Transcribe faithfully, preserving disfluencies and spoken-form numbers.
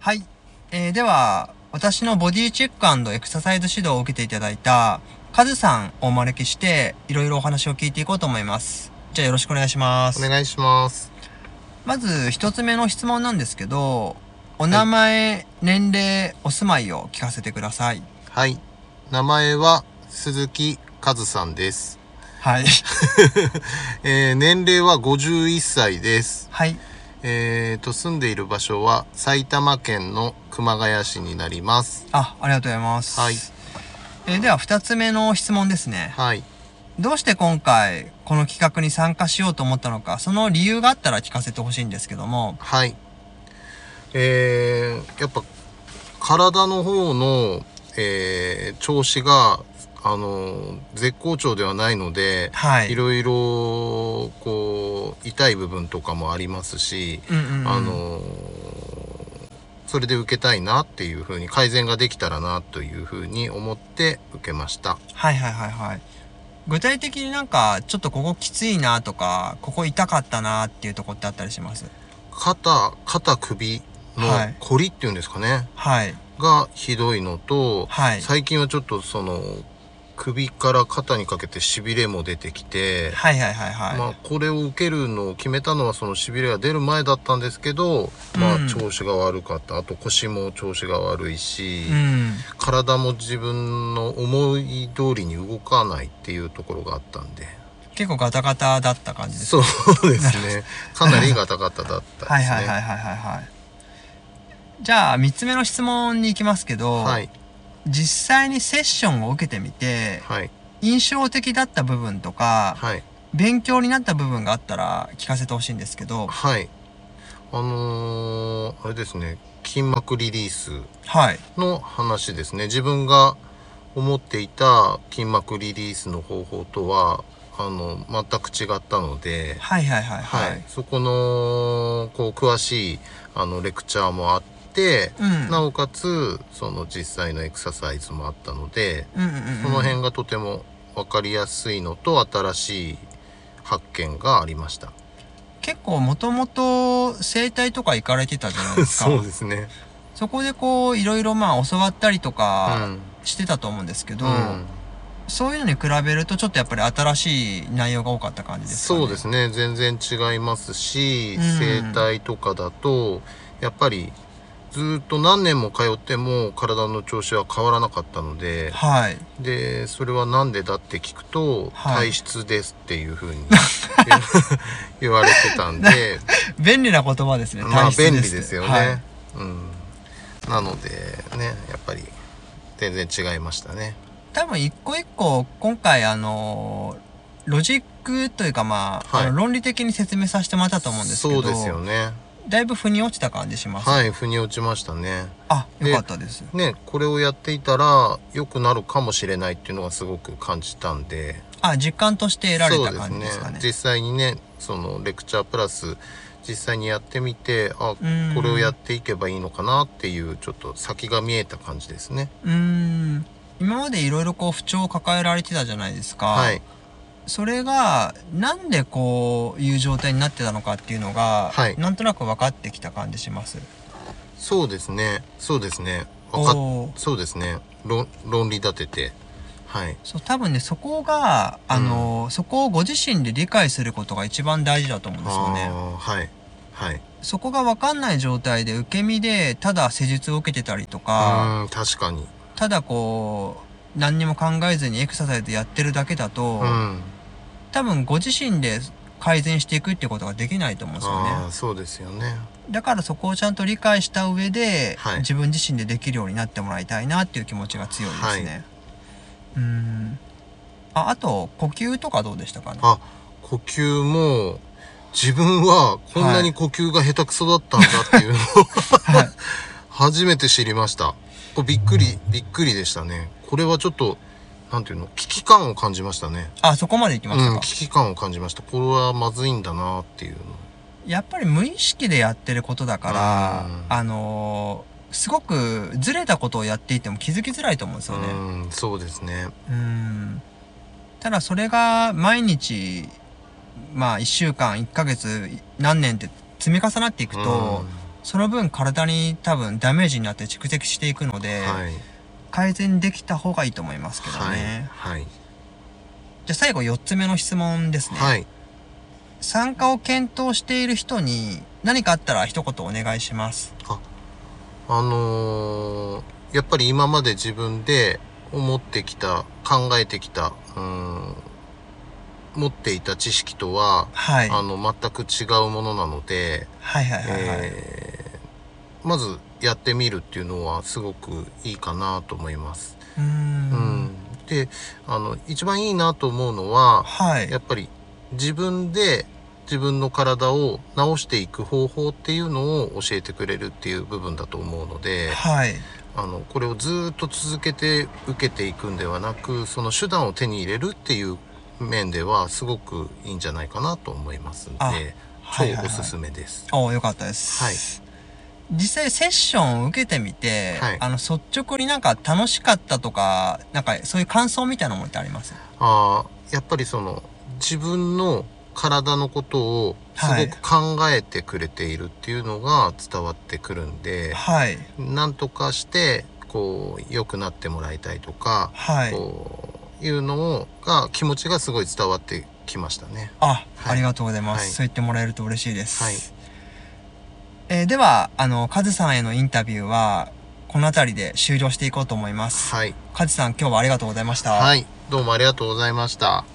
はい、えー、では私のボディチェック&エクササイズ指導を受けていただいたカズさんをお招きしていろいろお話を聞いていこうと思います。じゃあよろしくお願いします。 お願いします。 まず一つ目の質問なんですけど、お名前、はい、年齢、お住まいを聞かせてください。 はい、名前は鈴木和さんです。 はい、 えー、年齢はごじゅういっさいです。 はい。 えーと住んでいる場所は埼玉県の熊谷市になります。 あ、ありがとうございます。 はい。 えー、ではふたつめの質問ですね。 はい。 どうして今回この企画に参加しようと思ったのか、その理由があったら聞かせてほしいんですけども。 はい。えー、やっぱ体の方の、えー、調子があの絶好調ではないので、 はい、 いろいろこう痛い部分とかもありますし、 うんうんうん、 あのそれで受けたいなっていう風に、改善ができたらなという風に思って受けました。 はいはいはいはい。具体的になんかちょっとここきついなとか、ここ痛かったなっていうとこってあったりします？ 肩肩首のこりっていうんですかね、 はい、 がひどいのと、 はい、 最近はちょっとその首から肩にかけてしびれも出てきて、 はいはいはいはい。 まあこれを受けるのを決めたのはそのしびれが出る前だったんですけど、まあ調子が悪かった。あと腰も調子が悪いし、 うん、 体も自分の思い通りに動かないっていうところがあったんで。 結構ガタガタだった感じですか？ そうですね。かなりガタガタだったですね。 はいはいはいはいはいはい。じゃあみっつめの質問に行きますけど、はい、実際にセッションを受けてみて、はい、印象的だった部分とか、はい、勉強になった部分があったら聞かせてほしいんですけど。 はい。あのー、あれですね、筋膜リリースの話ですね。はい、自分が思っていた筋膜リリースの方法とはあの全く違ったので、 はいはいはいはい、はい、 そこのこう詳しいあのレクチャーもあって、うん、なおかつその実際のエクササイズもあったので、うんうんうん、その辺がとても分かりやすいのと新しい発見がありました。 結構もともと整体とか行かれてたじゃないですか。 そうですね。 そこでこういろいろまあ教わったりとかしてたと思うんですけど、うん、そういうのに比べるとちょっとやっぱり新しい内容が多かった感じですかね。 そうですね。全然違いますし、うん、整体とかだとやっぱりずっと何年も通っても体の調子は変わらなかったので、はい、でそれはなんでだって聞くと、はい、体質ですっていう風に言われてたんで便利な言葉ですね。 まあ便利ですよね。はい、うん、なのでね、やっぱり全然違いましたね。 多分一個一個今回あのロジックというかまあ、はい、あの論理的に説明させてもらったと思うんですけど、 そうですよね。 だいぶ腑に落ちた感じします。 はい、腑に落ちましたね。 あ、よかったです。 ね、これをやっていたら良くなるかもしれないっていうのがすごく感じたんで。 あ、実感として得られた感じですかね。 そうですね。実際にね、そのレクチャープラス実際にやってみて、あ、これをやっていけばいいのかなっていうちょっと先が見えた感じですね。 うーん。今までいろいろこう不調を抱えられてたじゃないですか。はい。それがなんでこういう状態になってたのかっていうのが、はい、なんとなく分かってきた感じします。 そうですね。そうですね。分かっそうですね。論論理立てて、はい。 そう多分ねそこがあの、うん、そこをご自身で理解することが一番大事だと思うんですよね。 はいはい。 そこが分かんない状態で受け身でただ施術を受けてたりとか、 うん、確かに。 ただこう何にも考えずにエクササイズやってるだけだと、うん、多分ご自身で改善していくってことができないと思うんですよね。 あ、そうですよね。 だからそこをちゃんと理解した上で、はい、自分自身でできるようになってもらいたいなっていう気持ちが強いですね。はい、うーん。あ、あと呼吸とかどうでしたかね。 あ、呼吸も自分はこんなに呼吸が下手くそだったんだっていうのを、はい、初めて知りました。びっくりびっくりでしたね。これはちょっとなんていうの、危機感を感じましたね。 あ、そこまで行きましたか。 うん、危機感を感じました。これはまずいんだなっていうの。 やっぱり無意識でやってることだから、あのー、すごくずれたことをやっていても気づきづらいと思うんですよね。 うん、そうですね。 うん。ただそれが毎日まあいっしゅうかんいっかげつ何年って積み重なっていくと、 その分体に多分ダメージになって蓄積していくので、はい、改善できた方がいいと思いますけどね。はいはい、じゃあ最後よっつめの質問ですね。はい、参加を検討している人に何かあったら一言お願いします。 あ、あのー、やっぱり今まで自分で思ってきた、考えてきた、うーん、持っていた知識とは、はい、あの全く違うものなので、はいはいはいはい、えー、まずやってみるっていうのはすごくいいかなと思います。うーん、うん、で、あの一番いいなと思うのは、はい、やっぱり自分で自分の体を治していく方法っていうのを教えてくれるっていう部分だと思うので、はい、あのこれをずっと続けて受けていくんではなく、その手段を手に入れるっていう面ではすごくいいんじゃないかなと思いますので、超おすすめです。 はいはいはい、お、よかったです。はい、実際セッションを受けてみて、はい、あの率直になんか楽しかったとか、なんかそういう感想みたいなものってあります？ あ、やっぱりその自分の体のことをすごく考えてくれているっていうのが伝わってくるんで、はい、なんとかしてこう良くなってもらいたいとか、はい、こういうのが気持ちがすごい伝わってきましたね。 あ、はい、ありがとうございます。はい、そう言ってもらえると嬉しいです。はい、えー、ではあのカズさんへのインタビューはこの辺りで終了していこうと思います。はい、カズさん今日はありがとうございました。 はい、どうもありがとうございました。